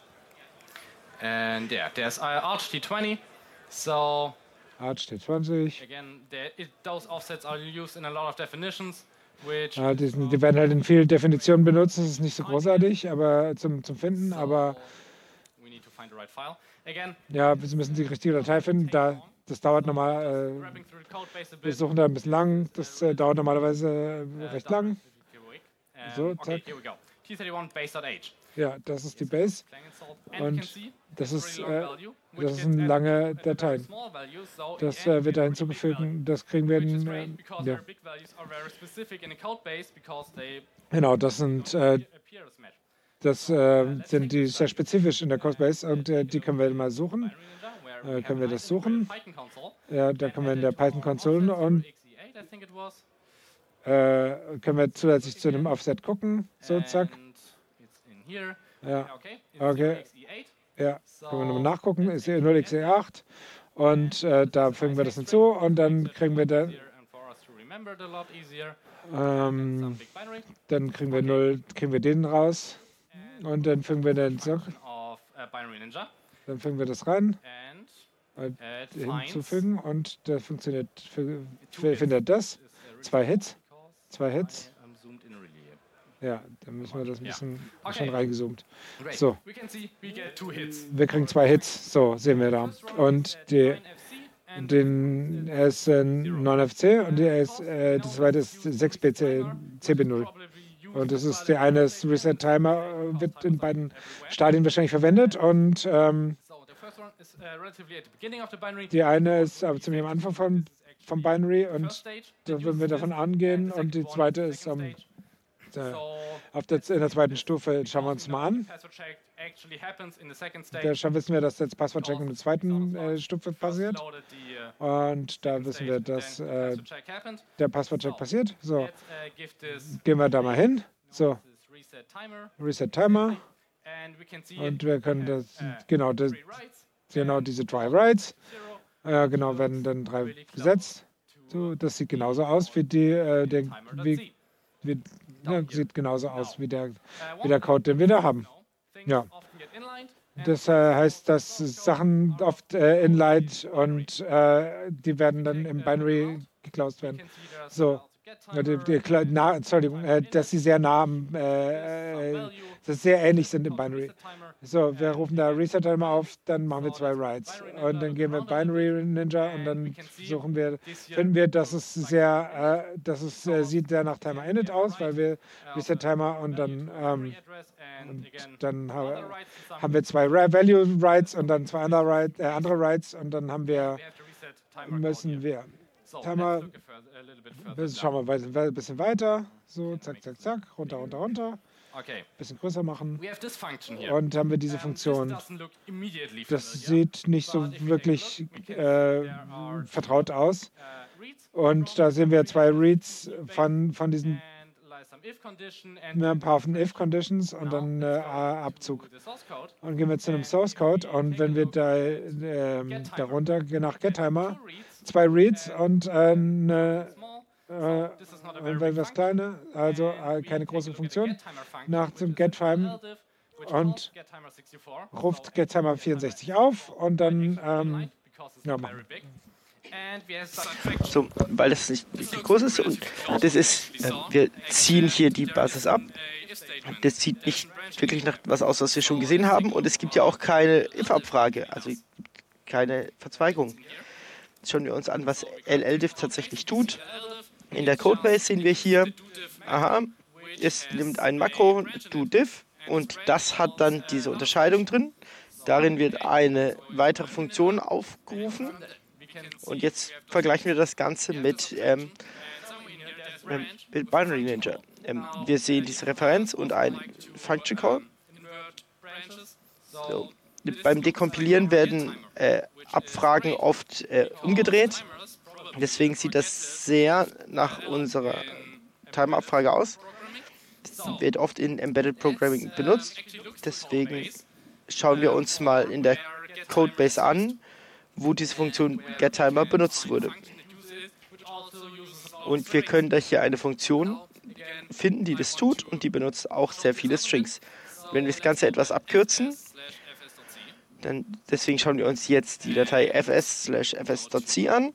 And yeah, there's uh, Arch T twenty. So Arch T zwanzig. again, there, it, those offsets are used in a lot of definitions, which Ja, die, sind- die werden halt in vielen Definitionen benutzt. Das ist nicht so großartig, aber zum, zum Finden. Aber we need to find the right file. Again, ja, wir müssen die richtige Datei finden. Da, das dauert normal. Äh, grabbing through the code base a wir bit. suchen da ein bisschen lang. Das äh, dauert normalerweise äh, recht lang. Um, So, okay, zack. here we go. T thirty-one base.h. Ja, das ist die Base. And Und you can see das it's ist, a really long äh, value, which das gets sind added lange at a very Dateien. small value, so Das in the äh, end wird da we get a really big hinzugefügt. value, Das kriegen wir which is in, great äh, because ja. their big values are very specific in the code base because they Genau, das sind, äh, appear as match. das, äh, sind die sehr spezifisch in der Codebase und äh, die können wir mal suchen. Binary Ninja, where Äh, we können have wir a das nice integrated suchen? Python console. Ja, da können wir in der Added to our Python-Konsole offset und through X E eight, I think it was. äh, können wir zusätzlich zu dem Offset gucken. So, zack. And it's in here. Ja, Okay, it's Okay. X E eight. ja. Können wir nochmal nachgucken. Ist hier null x e acht. Und äh, da fügen wir das hinzu und dann kriegen wir dann, Easier and for us to remember it a lot easier. ähm, Some big binary. dann kriegen wir null, kriegen wir den raus. Und dann fügen wir den so, Of uh, Binary Ninja. dann fügen wir das rein, And äh, it finds hinzufügen und der funktioniert, für, für, findet das. Zwei Hits, zwei Hits. I'm zoomed in really. Ja, dann müssen wir das ein Ja. bisschen Okay. schon reingezoomt. Great. So. We can see we get two hits. Wir kriegen zwei Hits, so sehen wir da. Und die, Den, er ist äh, neun F C und der ist, äh, das zweite ist sechs B C, C B null. Und das ist der eine ist Reset Timer, äh, wird in beiden Stadien wahrscheinlich verwendet. Und ähm, die eine ist aber ziemlich am Anfang vom, vom Binary und da würden wir davon angehen. Und die zweite ist am äh, auf der, in der zweiten Stufe. Schauen wir uns mal an. Da schon wissen wir, dass jetzt Passwortcheck in der zweiten äh, Stufe passiert. Und da wissen wir, dass äh, der Passwortcheck passiert. So, gehen wir da mal hin. So, Reset Timer. Und wir können das, genau, das, genau diese Dry Writes, äh, genau, werden dann drei gesetzt. So, das sieht genauso aus wie die, äh, der, wie, wie, ja, sieht genauso aus wie der, wie der Code, den wir da haben. Ja. Das äh, heißt, dass Sachen oft äh, inlined und äh, die werden dann im Binary geklaust werden. So, die, die, na, Entschuldigung, äh, dass sie sehr nah am, äh, äh, dass sehr ähnlich sind im Binary. So, wir rufen da Reset Timer auf, dann machen wir zwei Writes. Und dann gehen wir Binary Ninja und dann suchen wir, finden wir, dass es sehr, äh, dass es äh, sieht sehr nach Timer Init aus, weil wir Reset Timer und dann, ähm, und dann ha haben wir zwei Value Writes und dann zwei andere, Write, äh, andere Writes und dann haben wir, müssen wir Timer, schauen wir ein bisschen weiter, so, zack, zack, zack, runter, runter, runter. Ein bisschen größer machen. Und haben wir diese Funktion. Das sieht nicht so wirklich äh, vertraut aus. Und da sehen wir zwei Reads von, von diesen ein paar von If-Conditions und dann äh, Abzug. Und gehen wir zu einem Source Code. Und wenn wir da äh, darunter gehen nach GetTimer, zwei Reads und eine Äh, etwas kleiner, also äh, keine große Funktion. Nach dem GetTime und ruft GetTimer vierundsechzig auf und dann ähm, ja, machen. So, weil das nicht wirklich groß ist und das ist, äh, wir ziehen hier die Basis ab. Das sieht nicht wirklich nach was aus, was wir schon gesehen haben und es gibt ja auch keine if-Abfrage, also keine Verzweigung. Schauen wir uns an, was L L Diff tatsächlich tut. In der Codebase sehen wir hier, aha, es nimmt ein Makro, doDiff, und das hat dann diese Unterscheidung drin. Darin wird eine weitere Funktion aufgerufen. Und jetzt vergleichen wir das Ganze mit, ähm, mit Binary Ninja. Ähm, wir sehen diese Referenz und ein Function Call. So. Beim Dekompilieren werden äh, Abfragen oft äh, umgedreht. Deswegen sieht das sehr nach unserer Timer-Abfrage aus. Das wird oft in Embedded Programming benutzt. Deswegen schauen wir uns mal in der Codebase an, wo diese Funktion GetTimer benutzt wurde. Und wir können da hier eine Funktion finden, die das tut, und die benutzt auch sehr viele Strings. Wenn wir das Ganze etwas abkürzen, dann deswegen schauen wir uns jetzt die Datei fs slash fs.c an.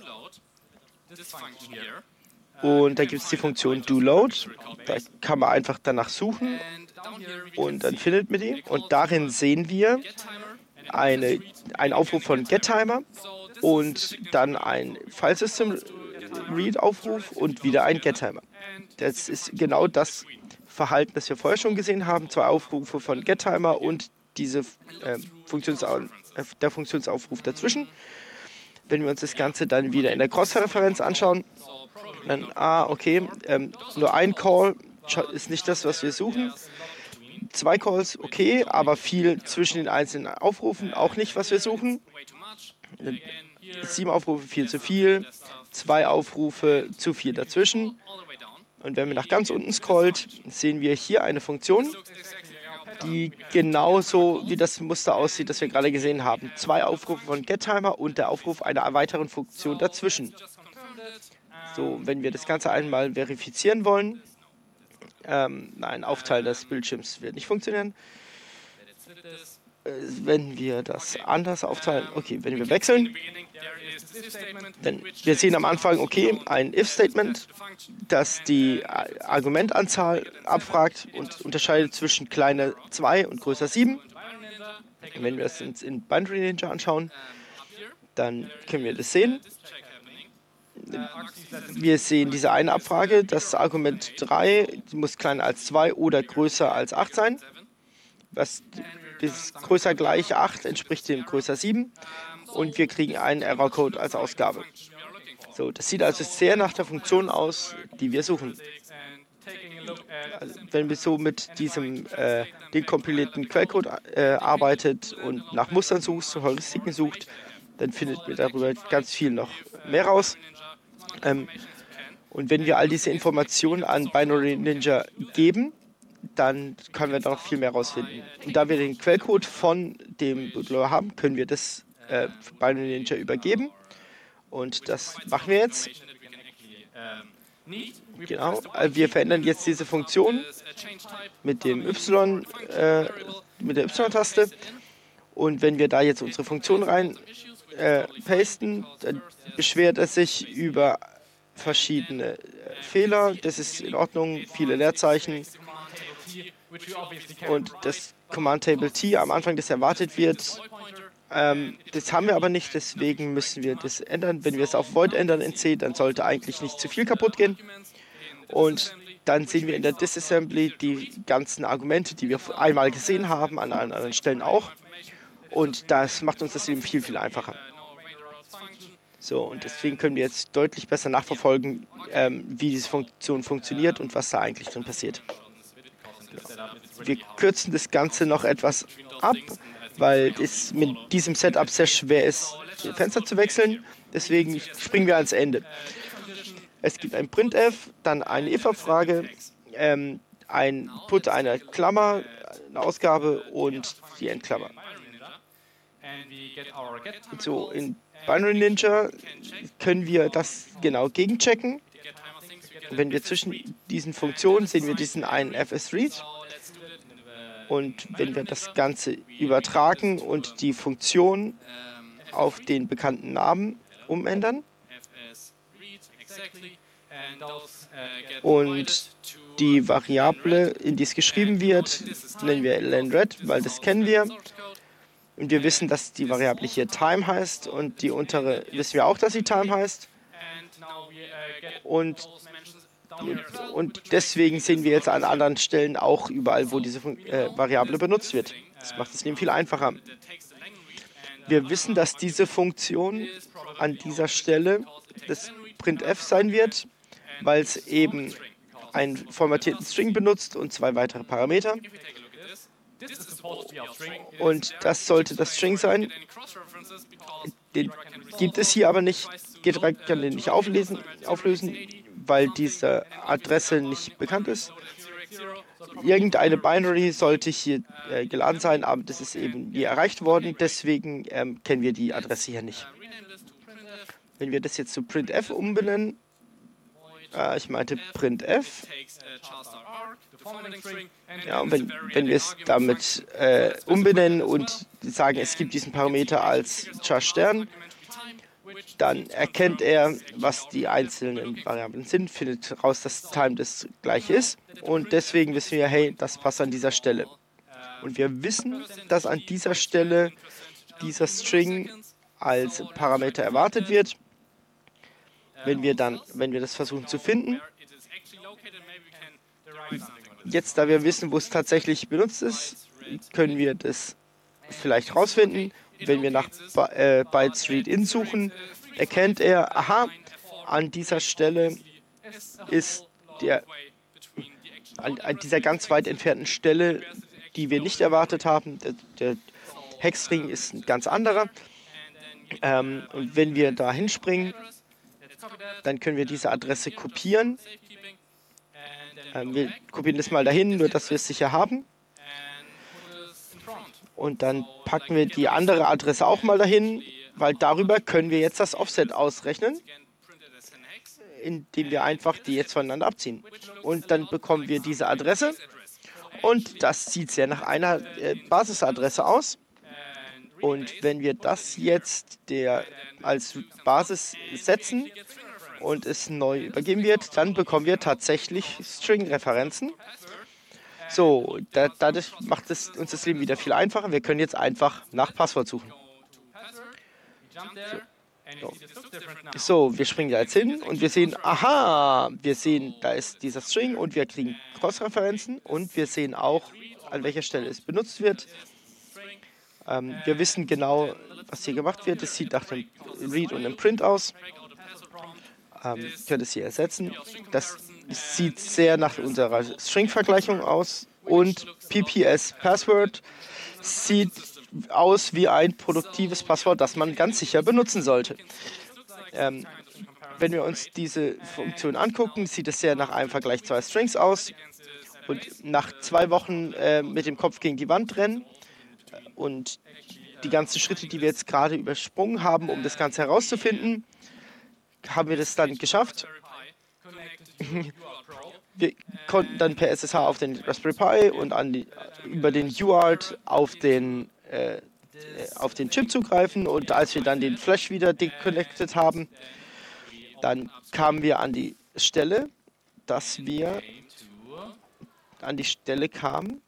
Und da gibt es die Funktion doLoad. Da kann man einfach danach suchen und dann findet man die. Und darin sehen wir eine, einen Aufruf von GetTimer und dann ein Filesystem-Read-Aufruf und wieder ein GetTimer. Das ist genau das Verhalten, das wir vorher schon gesehen haben. Zwei Aufrufe von GetTimer und diese, äh, Funktionsau äh, der Funktionsaufruf dazwischen. Wenn wir uns das Ganze dann wieder in der Cross-Referenz anschauen, dann, ah, okay, ähm, nur ein Call ist nicht das, was wir suchen. Zwei Calls, okay, aber viel zwischen den einzelnen Aufrufen, auch nicht, was wir suchen. Sieben Aufrufe, viel zu viel. Zwei Aufrufe, zu viel dazwischen. Und wenn wir nach ganz unten scrollt, sehen wir hier eine Funktion, die genauso wie das Muster aussieht, das wir gerade gesehen haben. Zwei Aufrufe von GetTimer und der Aufruf einer weiteren Funktion dazwischen. So, wenn wir das Ganze einmal verifizieren wollen, ähm, nein, Aufteil des Bildschirms wird nicht funktionieren. Äh, wenn wir das anders aufteilen, okay, wenn wir wechseln, denn wir sehen am Anfang, okay, ein If-Statement, das die Argumentanzahl abfragt und unterscheidet zwischen kleiner zwei und größer sieben. Wenn wir das in Binary Ninja anschauen, dann können wir das sehen. Wir sehen diese eine Abfrage, das Argument drei muss kleiner als zwei oder größer als acht sein. Was ist größer gleich acht entspricht dem größer sieben. Und wir kriegen einen Errorcode als Ausgabe. So, das sieht also sehr nach der Funktion aus, die wir suchen. Also, wenn wir so mit diesem äh, dekompilierten Quellcode äh, arbeitet und nach Mustern sucht, Heuristiken sucht, dann findet wir darüber ganz viel noch mehr raus. Ähm, und wenn wir all diese Informationen an Binary Ninja geben, dann können wir da noch viel mehr rausfinden. Und da wir den Quellcode von dem Bootloader haben, können wir das äh, Binary Ninja übergeben. Und das machen wir jetzt. Genau, wir verändern jetzt diese Funktion mit dem Y, äh, mit der Y-Taste. Und wenn wir da jetzt unsere Funktion rein äh, pasten, dann beschwert er sich über verschiedene äh, Fehler. Das ist in Ordnung, viele Leerzeichen. Und das Command Table T am Anfang, das erwartet wird, ähm, das haben wir aber nicht, deswegen müssen wir das ändern. Wenn wir es auf Void ändern in C, dann sollte eigentlich nicht zu viel kaputt gehen. Und dann sehen wir in der Disassembly die ganzen Argumente, die wir einmal gesehen haben, an allen anderen Stellen auch. Und das macht uns das Leben viel, viel einfacher. So, und deswegen können wir jetzt deutlich besser nachverfolgen, ähm, wie diese Funktion funktioniert und was da eigentlich drin passiert. Wir kürzen das Ganze noch etwas ab, weil es mit diesem Setup sehr schwer ist, die Fenster zu wechseln. Deswegen springen wir ans Ende. Es gibt ein Printf, dann eine if-Abfrage, ähm, ein Put einer Klammer, eine Ausgabe und die Endklammer. So, in Binary Ninja können wir das genau gegenchecken. Wenn wir zwischen diesen Funktionen sehen wir diesen einen fsread. Und wenn wir das Ganze übertragen und die Funktion auf den bekannten Namen umändern und die Variable, in die es geschrieben wird, nennen wir lenred, weil das kennen wir. Und wir wissen, dass die Variable hier time heißt und die untere wissen wir auch, dass sie time heißt. Und Und deswegen sehen wir jetzt an anderen Stellen auch überall, wo diese äh, Variable benutzt wird. Das macht das Leben viel einfacher. Wir wissen, dass diese Funktion an dieser Stelle das Printf sein wird, weil es eben einen formatierten String benutzt und zwei weitere Parameter. Und das sollte das String sein. Den gibt es hier aber nicht. Geht kann den nicht auflesen, auflösen, weil diese Adresse nicht bekannt ist. Irgendeine Binary sollte hier äh, geladen sein, aber das ist eben nie erreicht worden. Deswegen ähm, kennen wir die Adresse hier nicht. Wenn wir das jetzt zu printf umbenennen, äh, ich meinte printf, ja, und wenn, wenn wir es damit äh, umbenennen und sagen, es gibt diesen Parameter als char-Stern, dann erkennt er, was die einzelnen Variablen sind, findet raus, dass time das gleiche ist und deswegen wissen wir, hey, das passt an dieser Stelle. Und wir wissen, dass an dieser Stelle dieser String als Parameter erwartet wird. Wenn wir dann, wenn wir das versuchen zu finden, jetzt, da wir wissen, wo es tatsächlich benutzt ist, können wir das vielleicht rausfinden. Wenn wir nach äh, Bytes Read In suchen, erkennt er, aha, an dieser Stelle ist der, an, an dieser ganz weit entfernten Stelle, die wir nicht erwartet haben, der, der Hexstring ist ein ganz anderer. Ähm, und wenn wir da hinspringen, dann können wir diese Adresse kopieren. Ähm, wir kopieren das mal dahin, nur dass wir es sicher haben. Und dann packen wir die andere Adresse auch mal dahin, weil darüber können wir jetzt das Offset ausrechnen, indem wir einfach die jetzt voneinander abziehen. Und dann bekommen wir diese Adresse und das sieht sehr nach einer äh, Basisadresse aus. Und wenn wir das jetzt der als Basis setzen und es neu übergeben wird, dann bekommen wir tatsächlich String-Referenzen. So, da, dadurch macht es uns das Leben wieder viel einfacher. Wir können jetzt einfach nach Passwort suchen. So, wir springen da jetzt hin und wir sehen, aha, wir sehen, da ist dieser String und wir kriegen Cross-Referenzen und wir sehen auch, an welcher Stelle es benutzt wird. Ähm, wir wissen genau, was hier gemacht wird. Es sieht nach einem Read und einem Print aus. Ähm, ich könnte es hier ersetzen. Das sieht sehr nach unserer String-Vergleichung aus und P P S Password sieht aus wie ein produktives Passwort, das man ganz sicher benutzen sollte. Ähm, wenn wir uns diese Funktion angucken, sieht es sehr nach einem Vergleich zweier Strings aus und nach zwei Wochen äh, mit dem Kopf gegen die Wand rennen und die ganzen Schritte, die wir jetzt gerade übersprungen haben, um das Ganze herauszufinden, haben wir das dann geschafft. Wir konnten dann per S S H auf den Raspberry Pi und an die, über den U A R T auf den äh, auf den Chip zugreifen und als wir dann den Flash wieder deconnected haben, dann kamen wir an die Stelle, dass wir an die Stelle kamen,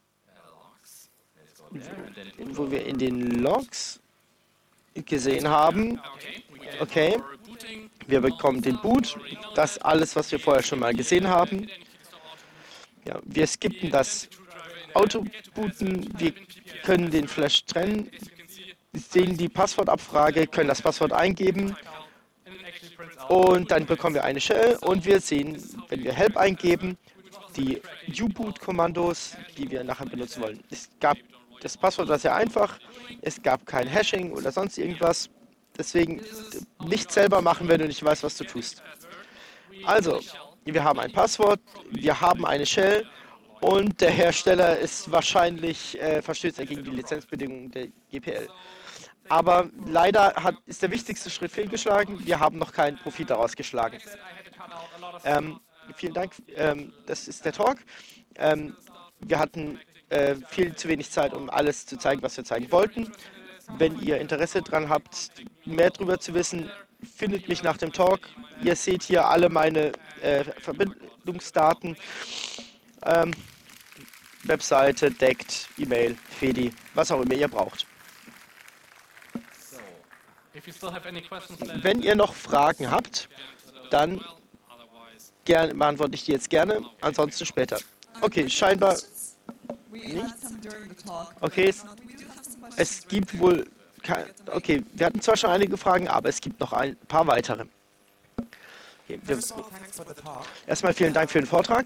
wo wir in den Logs gesehen haben, okay, wir bekommen den Boot, das alles, was wir vorher schon mal gesehen haben. Ja, wir skippen das Autobooten, wir können den Flash trennen, sehen die Passwortabfrage, können das Passwort eingeben und dann bekommen wir eine Shell und wir sehen, wenn wir Help eingeben, die U-Boot-Kommandos, die wir nachher benutzen wollen. Es gab das Passwort war sehr einfach, es gab kein Hashing oder sonst irgendwas, deswegen nicht selber machen, wenn du nicht weißt, was du tust. Also, wir haben ein Passwort, wir haben eine Shell und der Hersteller ist wahrscheinlich äh, verstößt er gegen die Lizenzbedingungen der G P L. Aber leider hat, ist der wichtigste Schritt fehlgeschlagen. Wir haben noch keinen Profit daraus geschlagen. Ähm, vielen Dank, ähm, das ist der Talk. Ähm, wir hatten äh, viel zu wenig Zeit, um alles zu zeigen, was wir zeigen wollten. Wenn ihr Interesse daran habt, mehr darüber zu wissen, findet mich nach dem Talk. Ihr seht hier alle meine äh, Verbindungsdaten. Ähm, Webseite, Deckt, E-Mail, Fedi, was auch immer ihr braucht. Wenn ihr noch Fragen habt, dann gern, beantworte ich die jetzt gerne, ansonsten später. Okay, scheinbar nicht. Okay, es, es gibt wohl... Kein, okay, wir hatten zwar schon einige Fragen, aber es gibt noch ein paar weitere. Okay, wir, erstmal vielen Dank für den Vortrag.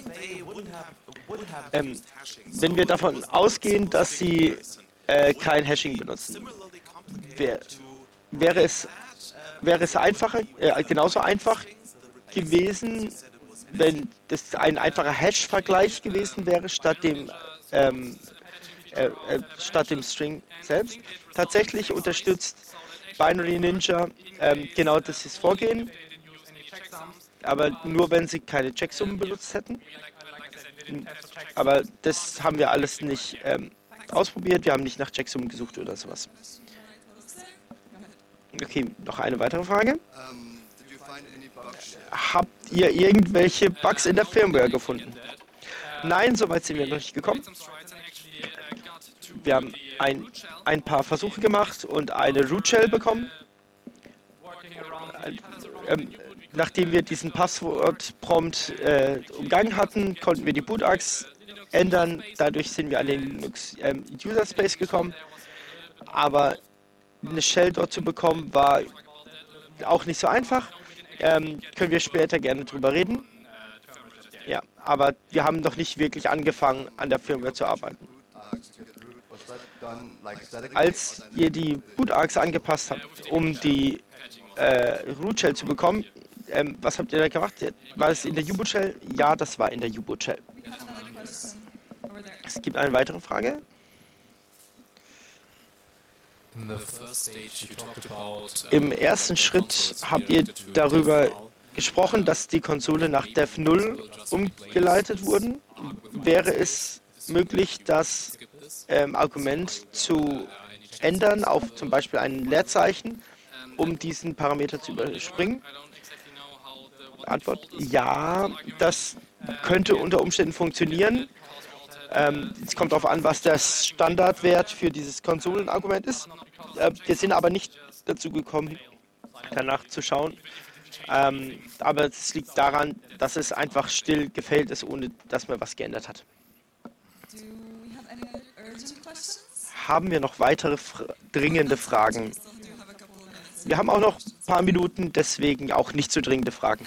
Ähm, wenn wir davon ausgehen, dass Sie äh, kein Hashing benutzen, wär, wäre es, wäre es einfacher, äh, genauso einfach gewesen, wenn das ein einfacher Hash-Vergleich gewesen wäre, statt dem, ähm, äh, äh, statt dem String selbst. Tatsächlich unterstützt Binary Ninja ähm, genau dieses Vorgehen, aber nur wenn sie keine Checksummen benutzt hätten. Aber das haben wir alles nicht ähm, ausprobiert, wir haben nicht nach Checksummen gesucht oder sowas. Okay, noch eine weitere Frage. Habt ihr irgendwelche Bugs in der Firmware gefunden? Nein, soweit sind wir noch nicht gekommen. Wir haben ein, ein paar Versuche gemacht und eine Root Shell bekommen. Ähm, nachdem wir diesen Passwort-Prompt äh, umgangen hatten, konnten wir die Bootachs ändern. Dadurch sind wir an den Linux ähm, User Space gekommen. Aber eine Shell dort zu bekommen, war auch nicht so einfach. Ähm, können wir später gerne drüber reden. Ja, aber wir haben noch nicht wirklich angefangen, an der Firmware zu arbeiten. Als ihr die Bootargs angepasst habt, um die äh, Root Shell zu bekommen, ähm, was habt ihr da gemacht? War es in der U-Boot Shell? Ja, das war in der U-Boot Shell. Es gibt eine weitere Frage. Im ersten Schritt habt ihr darüber gesprochen, dass die Konsole nach Dev null umgeleitet wurden. Wäre es möglich, das ähm, Argument zu ändern auf zum Beispiel ein Leerzeichen, um diesen Parameter zu überspringen? Antwort: Ja, das könnte unter Umständen funktionieren. Ähm, es kommt darauf an, was der Standardwert für dieses Konsolenargument ist. Äh, wir sind aber nicht dazu gekommen, danach zu schauen. Ähm, aber es liegt daran, dass es einfach still gefällt ist, ohne dass man was geändert hat. Haben wir noch weitere Fra- dringende Fragen? Wir haben auch noch ein paar Minuten, deswegen auch nicht so dringende Fragen.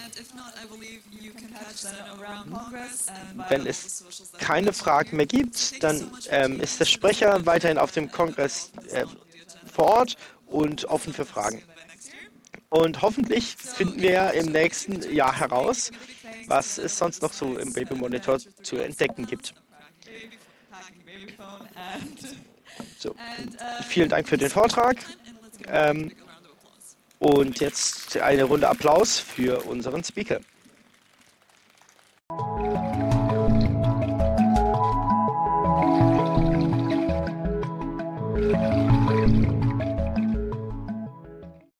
Wenn es keine Fragen mehr gibt, dann ähm, ist der Sprecher weiterhin auf dem Kongress äh, vor Ort und offen für Fragen. Und hoffentlich finden wir im nächsten Jahr heraus, was es sonst noch so im Baby Monitor zu entdecken gibt. So, vielen Dank für den Vortrag. Ähm, und jetzt eine Runde Applaus für unseren Speaker.